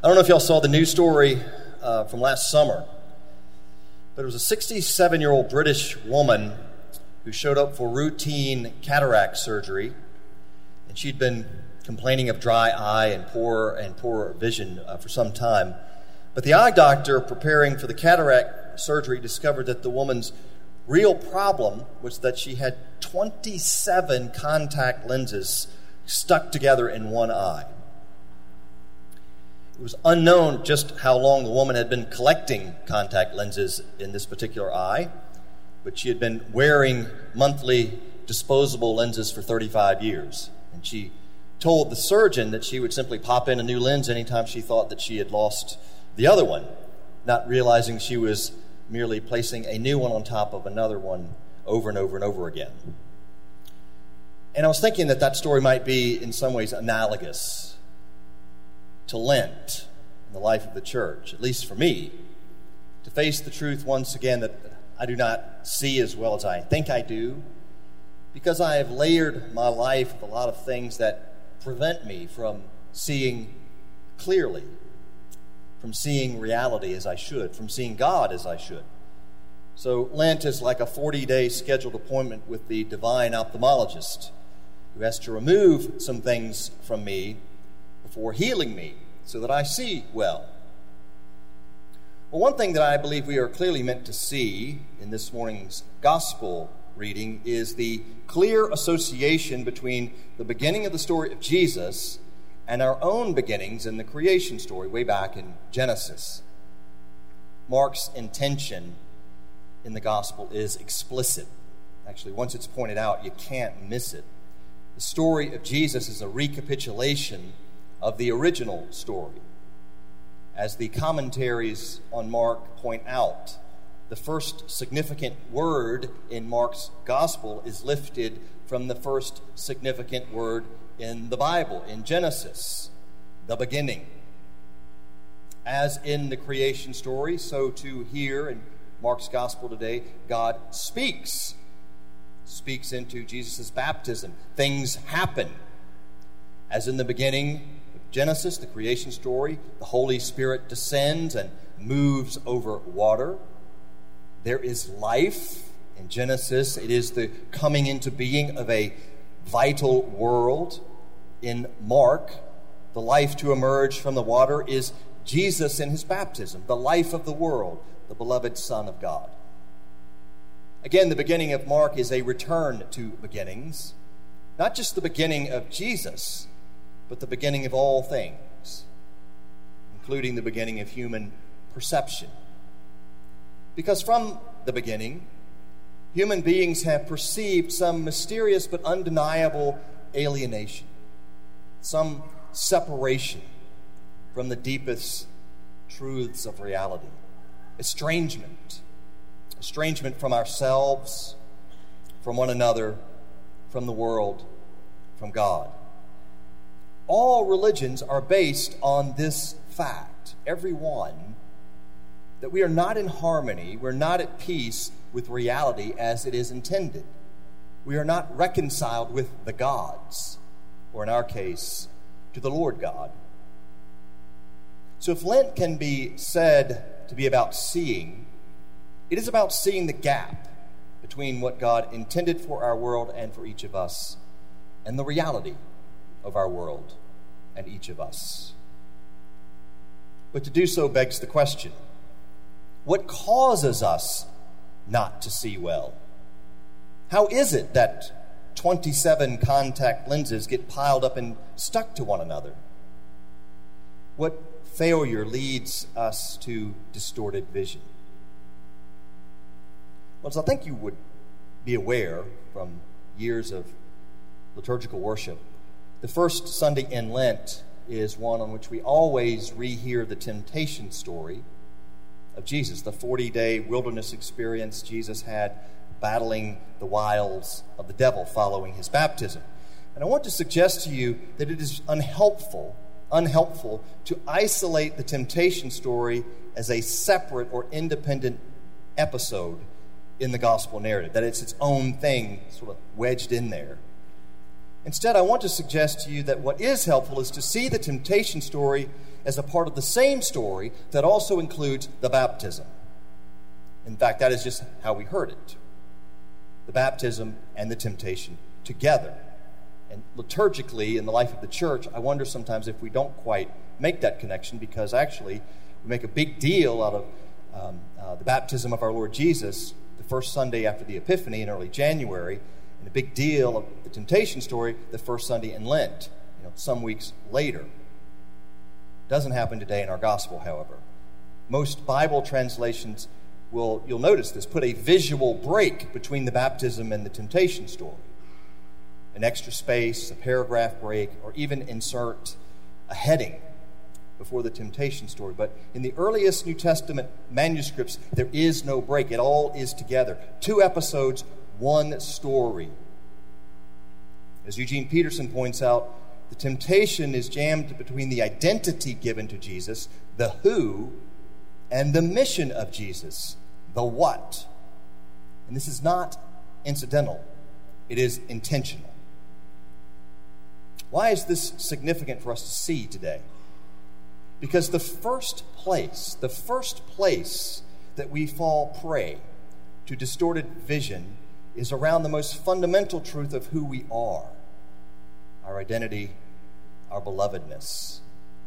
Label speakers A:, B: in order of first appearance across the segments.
A: I don't know if y'all saw the news story from last summer, but it was a 67-year-old British woman who showed up for routine cataract surgery, and she'd been complaining of dry eye and poor vision for some time. But the eye doctor preparing for the cataract surgery discovered that the woman's real problem was that she had 27 contact lenses stuck together in one eye. It was unknown just how long the woman had been collecting contact lenses in this particular eye, but she had been wearing monthly disposable lenses for 35 years. And she told the surgeon that she would simply pop in a new lens anytime she thought that she had lost the other one, not realizing she was merely placing a new one on top of another one over and over and over again. And I was thinking that story might be in some ways analogous to Lent in the life of the church, at least for me, to face the truth once again that I do not see as well as I think I do, because I have layered my life with a lot of things that prevent me from seeing clearly, from seeing reality as I should, from seeing God as I should. So Lent is like a 40-day scheduled appointment with the divine ophthalmologist who has to remove some things from me before healing me so that I see well. Well, one thing that I believe we are clearly meant to see in this morning's gospel reading is the clear association between the beginning of the story of Jesus and our own beginnings in the creation story way back in Genesis. Mark's intention in the gospel is explicit. Actually, once it's pointed out, you can't miss it. The story of Jesus is a recapitulation of the original story. As the commentaries on Mark point out, the first significant word in Mark's gospel is lifted from the first significant word in the Bible, in Genesis, the beginning. As in the creation story, so too here in Mark's gospel today, God speaks into Jesus' baptism. Things happen. As in the beginning of Genesis, the creation story, the Holy Spirit descends and moves over water. There is life. In Genesis, it is the coming into being of a vital world. In Mark, the life to emerge from the water is Jesus in his baptism, the life of the world, the beloved Son of God. Again, the beginning of Mark is a return to beginnings, not just the beginning of Jesus, but the beginning of all things, including the beginning of human perception. Because from the beginning, human beings have perceived some mysterious but undeniable alienation, some separation from the deepest truths of reality, estrangement from ourselves, from one another, from the world, from God. All religions are based on this fact, every one, that we are not in harmony, we're not at peace with reality as it is intended. We are not reconciled with the gods, or in our case, to the Lord God. So if Lent can be said to be about seeing, it is about seeing the gap between what God intended for our world and for each of us, and the reality of our world and each of us. But to do so begs the question, what causes us not to see well? How is it that 27 contact lenses get piled up and stuck to one another? What failure leads us to distorted vision? Well, as I think you would be aware from years of liturgical worship, the first Sunday in Lent is one on which we always rehear the temptation story of Jesus, the 40-day wilderness experience Jesus had battling the wiles of the devil following his baptism. And I want to suggest to you that it is unhelpful to isolate the temptation story as a separate or independent episode in the gospel narrative, that it's its own thing sort of wedged in there. Instead, I want to suggest to you that what is helpful is to see the temptation story as a part of the same story that also includes the baptism. In fact, that is just how we heard it. The baptism and the temptation together. And liturgically, in the life of the church, I wonder sometimes if we don't quite make that connection, because actually we make a big deal out of the baptism of our Lord Jesus the first Sunday after the Epiphany in early January, and a big deal of the temptation story the first Sunday in Lent, some weeks later. Doesn't happen today in our gospel, however. Most Bible translations you'll notice this, put a visual break between the baptism and the temptation story. An extra space, a paragraph break, or even insert a heading before the temptation story. But in the earliest New Testament manuscripts, there is no break. It all is together. 2 episodes, 1 story. As Eugene Peterson points out, the temptation is jammed between the identity given to Jesus, the who, and the mission of Jesus, the what. And this is not incidental. It is intentional. Why is this significant for us to see today? Because the first place that we fall prey to distorted vision is around the most fundamental truth of who we are, our identity, our belovedness.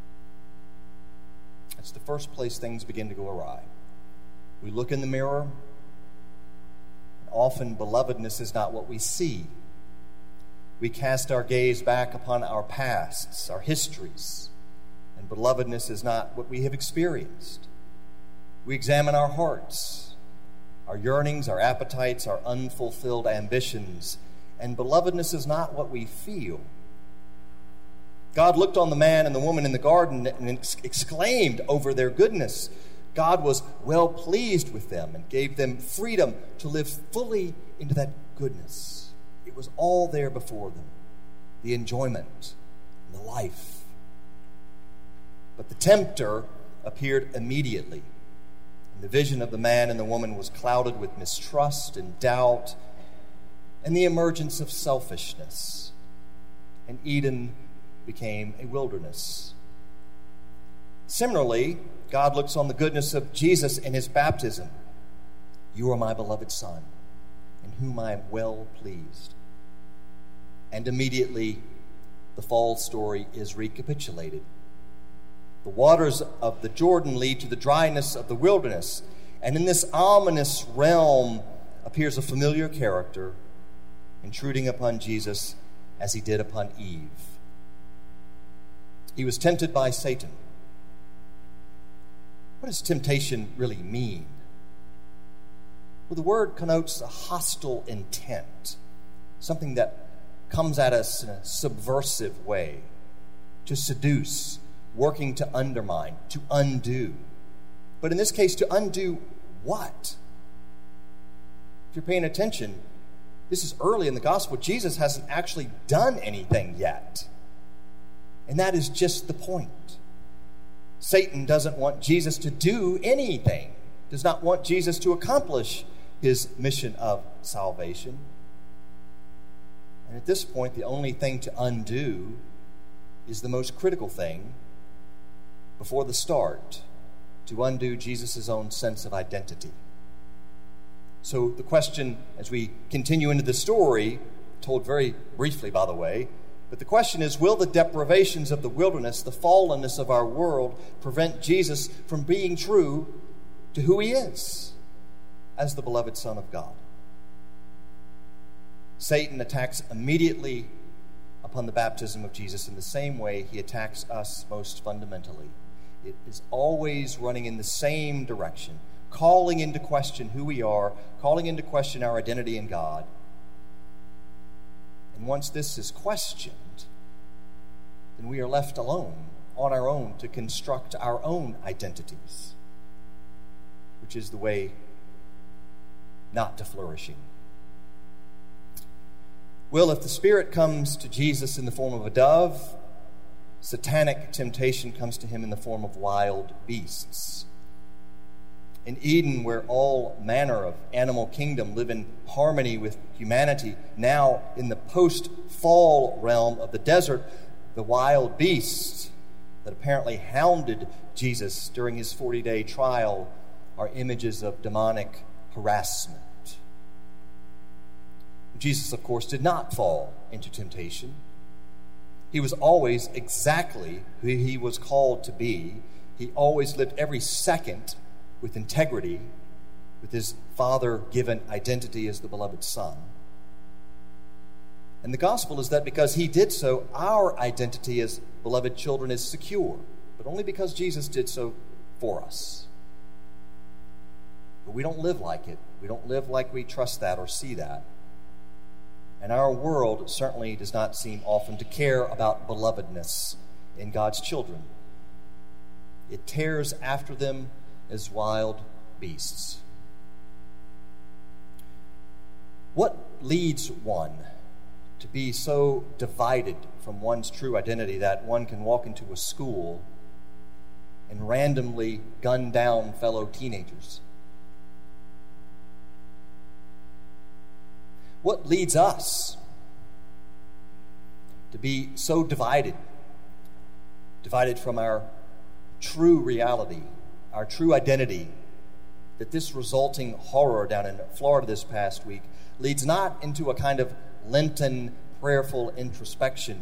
A: That's the first place things begin to go awry. We look in the mirror, and often belovedness is not what we see. We cast our gaze back upon our pasts, our histories, and belovedness is not what we have experienced. We examine our hearts, our yearnings, our appetites, our unfulfilled ambitions, and belovedness is not what we feel. God looked on the man and the woman in the garden and exclaimed over their goodness. God was well pleased with them and gave them freedom to live fully into that goodness. It was all there before them, the enjoyment and the life. But the tempter appeared immediately, and the vision of the man and the woman was clouded with mistrust and doubt and the emergence of selfishness. And Eden became a wilderness. Similarly, God looks on the goodness of Jesus in his baptism. You are my beloved Son, in whom I am well pleased. And immediately, the fall story is recapitulated. The waters of the Jordan lead to the dryness of the wilderness, and in this ominous realm appears a familiar character, intruding upon Jesus as he did upon Eve. He was tempted by Satan. What does temptation really mean? Well, the word connotes a hostile intent, something that comes at us in a subversive way, to seduce, working to undermine, to undo. But in this case, to undo what? If you're paying attention, this is early in the gospel. Jesus hasn't actually done anything yet. And that is just the point. Satan doesn't want Jesus to do anything, does not want Jesus to accomplish his mission of salvation. And at this point, the only thing to undo is the most critical thing before the start, to undo Jesus' own sense of identity. So the question, as we continue into the story, told very briefly, by the way, but the question is, will the deprivations of the wilderness, the fallenness of our world, prevent Jesus from being true to who he is as the beloved Son of God? Satan attacks immediately upon the baptism of Jesus in the same way he attacks us most fundamentally. It is always running in the same direction, calling into question who we are, calling into question our identity in God. And once this is questioned, then we are left alone, on our own, to construct our own identities, which is the way not to flourishing. Well, if the Spirit comes to Jesus in the form of a dove, satanic temptation comes to him in the form of wild beasts. In Eden, where all manner of animal kingdom live in harmony with humanity, now in the post-fall realm of the desert, the wild beasts that apparently hounded Jesus during his 40-day trial are images of demonic harassment. Jesus, of course, did not fall into temptation. He was always exactly who he was called to be. He always lived every second with integrity, with his Father-given identity as the beloved Son. And the gospel is that because he did so, our identity as beloved children is secure, but only because Jesus did so for us. But we don't live like it. We don't live like we trust that or see that. And our world certainly does not seem often to care about belovedness in God's children. It tears after them as wild beasts. What leads one to be so divided from one's true identity that one can walk into a school and randomly gun down fellow teenagers? What leads us to be so divided from our true reality, our true identity, that this resulting horror down in Florida this past week leads not into a kind of Lenten prayerful introspection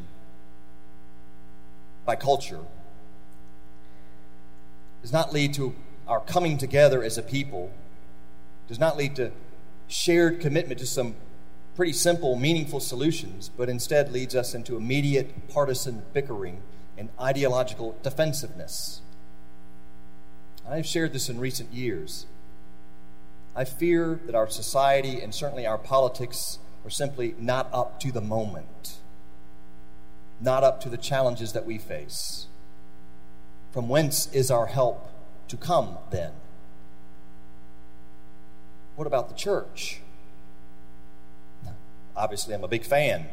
A: by culture, does not lead to our coming together as a people, does not lead to shared commitment to some pretty simple, meaningful solutions, but instead leads us into immediate partisan bickering and ideological defensiveness. I've shared this in recent years. I fear that our society and certainly our politics are simply not up to the moment, not up to the challenges that we face. From whence is our help to come then? What about the church? Obviously, I'm a big fan.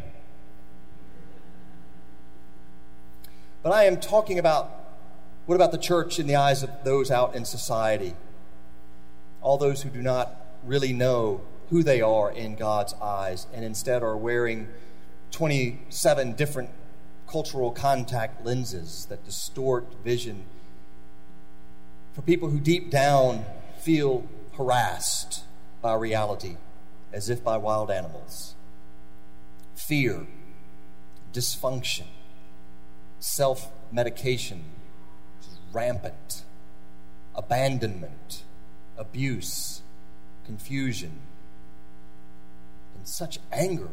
A: But I am talking about, what about the church in the eyes of those out in society? All those who do not really know who they are in God's eyes and instead are wearing 27 different cultural contact lenses that distort vision. For people who deep down feel harassed by reality as if by wild animals. Fear, dysfunction, self-medication, rampant, abandonment, abuse, confusion, and such anger.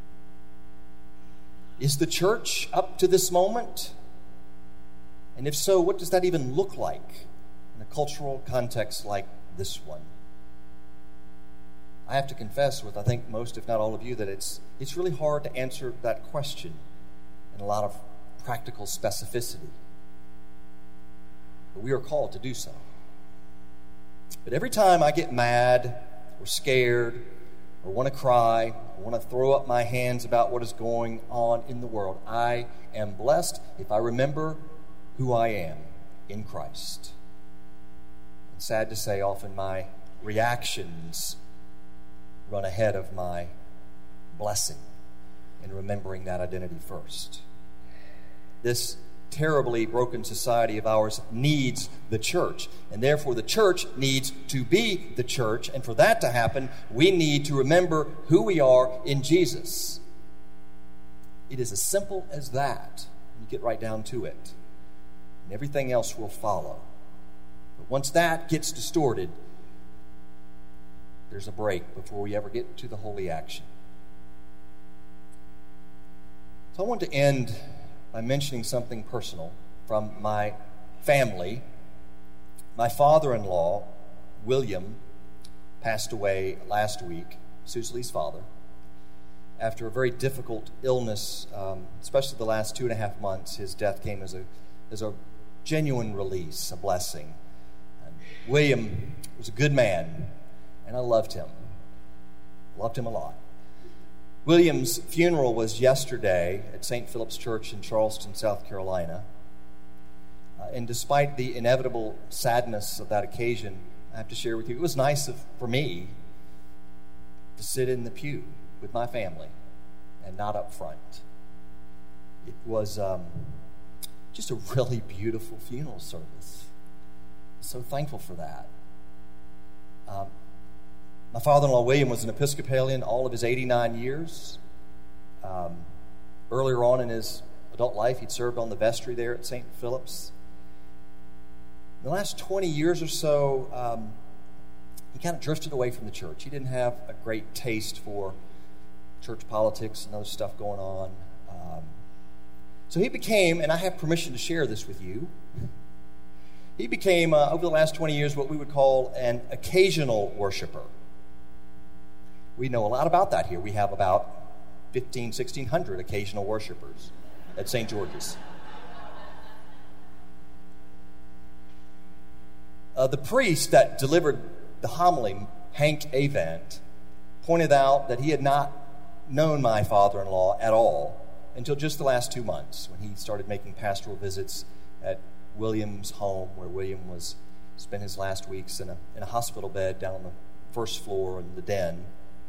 A: Is the church up to this moment? And if so, what does that even look like in a cultural context like this one? I have to confess with, I think, most, if not all of you, that it's really hard to answer that question in a lot of practical specificity. But we are called to do so. But every time I get mad or scared or want to cry or want to throw up my hands about what is going on in the world, I am blessed if I remember who I am in Christ. And sad to say, often my reactions run ahead of my blessing in remembering that identity first. This terribly broken society of ours needs the church, and therefore the church needs to be the church, and for that to happen, we need to remember who we are in Jesus. It is as simple as that. You get right down to it, and everything else will follow. But once that gets distorted, there's a break before we ever get to the holy action. So I want to end by mentioning something personal from my family. My father-in-law, William, passed away last week, Susely's father, after a very difficult illness, especially the last 2.5 months. His death came as a genuine release, a blessing. And William was a good man, and I loved him. Loved him a lot. William's funeral was yesterday at St. Philip's Church in Charleston, South Carolina. And despite the inevitable sadness of that occasion, have to share with you, it was nice for me to sit in the pew with my family and not up front. It was just a really beautiful funeral service. So thankful for that. My father-in-law, William, was an Episcopalian all of his 89 years. Earlier on in his adult life, he'd served on the vestry there at St. Philip's. In the last 20 years or so, he kind of drifted away from the church. He didn't have a great taste for church politics and other stuff going on. So he became, and I have permission to share this with you, he became, over the last 20 years, what we would call an occasional worshiper. We know a lot about that here. We have about 1,600 occasional worshipers at St. George's. The priest that delivered the homily, Hank Avant, pointed out that he had not known my father-in-law at all until just the last 2 months, when he started making pastoral visits at William's home, where William spent his last weeks in a hospital bed down on the first floor in the den.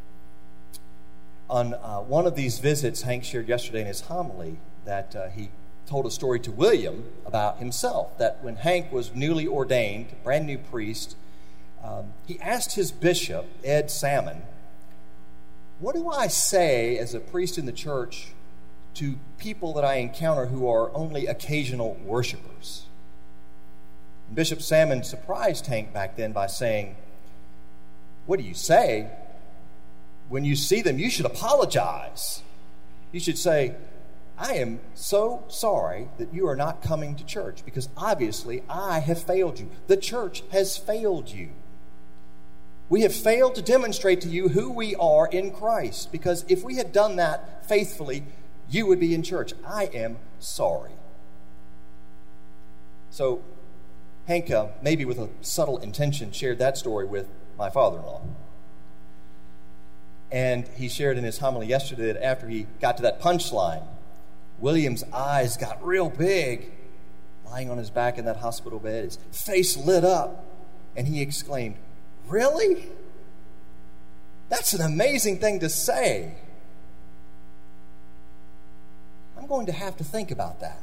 A: On one of these visits, Hank shared yesterday in his homily that he told a story to William about himself, that when Hank was newly ordained, brand new priest, he asked his bishop, Ed Salmon, "What do I say as a priest in the church to people that I encounter who are only occasional worshipers?" And Bishop Salmon surprised Hank back then by saying, "What do you say? When you see them, you should apologize. You should say, 'I am so sorry that you are not coming to church, because obviously I have failed you. The church has failed you. We have failed to demonstrate to you who we are in Christ, because if we had done that faithfully, you would be in church. I am sorry.'" So Hank, maybe with a subtle intention, shared that story with my father-in-law. And he shared in his homily yesterday that after he got to that punchline, William's eyes got real big, lying on his back in that hospital bed, his face lit up, and he exclaimed, "Really? That's an amazing thing to say. I'm going to have to think about that."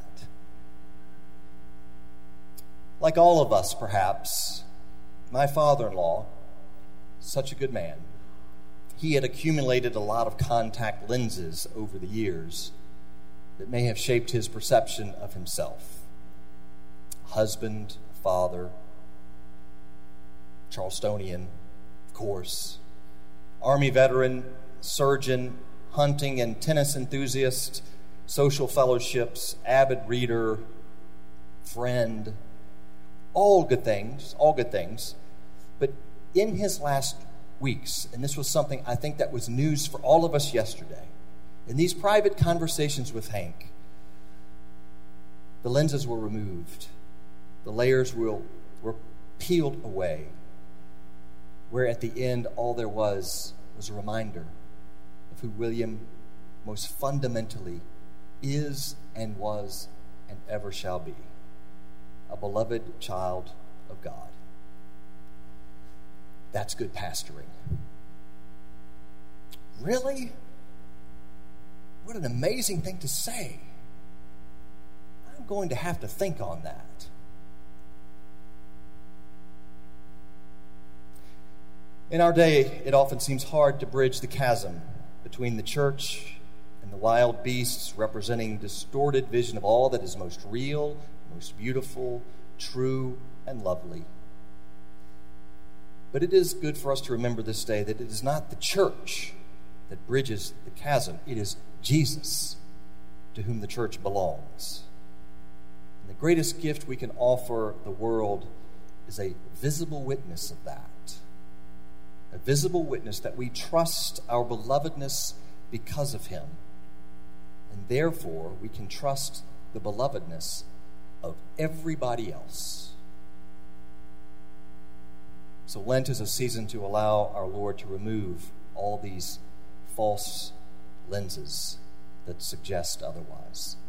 A: Like all of us, perhaps, my father-in-law, such a good man, he had accumulated a lot of contact lenses over the years that may have shaped his perception of himself. Husband, father, Charlestonian, of course, Army veteran, surgeon, hunting and tennis enthusiast, social fellowships, avid reader, friend, all good things. But in his last weeks, and this was something I think that was news for all of us yesterday, in these private conversations with Hank, the lenses were removed. The layers were peeled away, where at the end all there was a reminder of who William most fundamentally is and was and ever shall be, a beloved child of God. That's good pastoring. Really? What an amazing thing to say. I'm going to have to think on that. In our day, it often seems hard to bridge the chasm between the church and the wild beasts representing distorted vision of all that is most real, most beautiful, true, and lovely. But it is good for us to remember this day that it is not the church that bridges the chasm. It is Jesus to whom the church belongs. And the greatest gift we can offer the world is a visible witness of that. A visible witness that we trust our belovedness because of him. And therefore, we can trust the belovedness of everybody else. So Lent is a season to allow our Lord to remove all these false lenses that suggest otherwise.